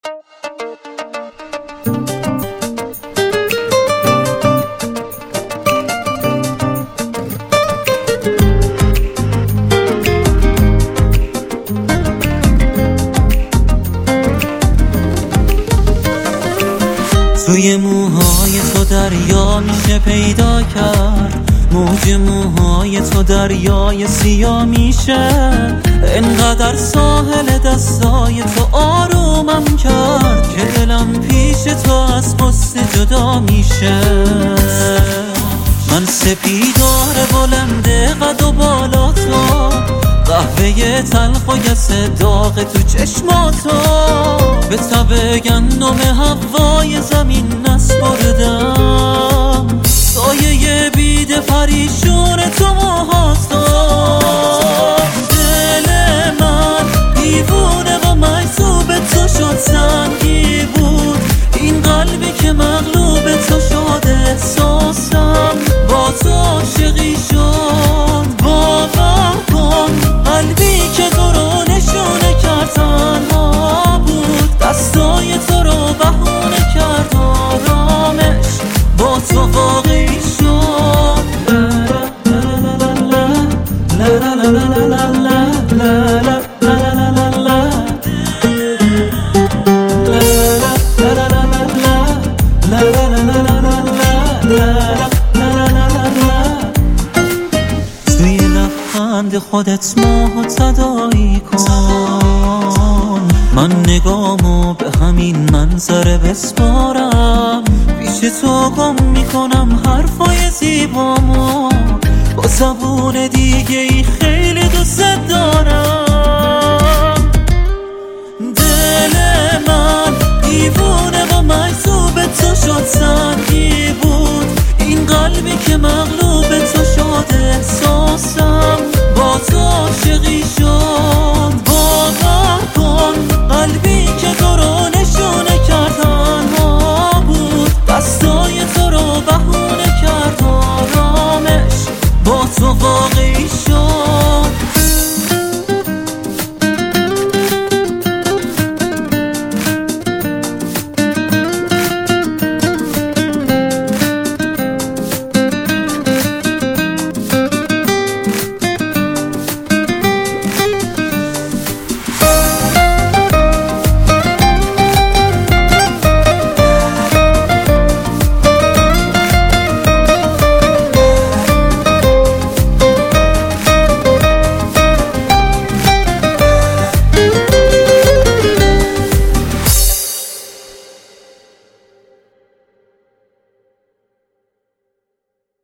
توی موهای تو دریا میشه پیدا کرد، موج موهای تو دریای سیاه میشه. انقدر ساحل دستای تو آرومم کرد که دلم پیش تو از غصه جدا میشه. من سپیدار بلند قد و بالا تو، قهوه تلخ و گس داغ تو چشماتو، به تب گندم هوای زمین نسپردم، سایه بید پریشون تو موهاتو. دل من دیوونه و مجذوب تو شد، سنگی بود این قلبی که مغلوب تو شد. احساسم با تو عاشقی شد، باور کن قلبی که تو رو نشونه کرد تنها بود، دستای تو رو بهونه کرد، آرامش با تو واقعی شد. توی لبخند خودت ماهو تداعی کن، من نگامو به همین منظره بسپارم، پیش تو گم میکنم حرفای زیبامو با زبون دیگه ای خیلی